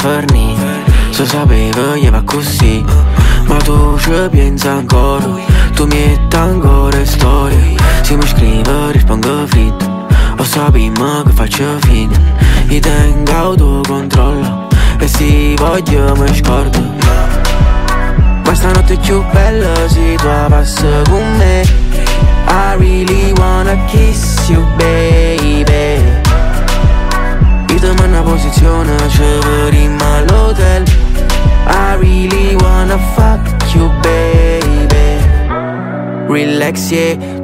fornì. Se sapevo io va così, ma tu ci pensi ancora. Tu mi metti ancora storie. Se mi scrivo rispondo fritto, o sappiamo che faccio fine. Io tengo autocontrollo e se voglio mi scordo. Ma stanotte è più bella se tu passi con me. I really wanna kiss you baby. Io ti mando una posizione, ci vedremo all'hotel. I really wanna fuck you baby. Relax yeah.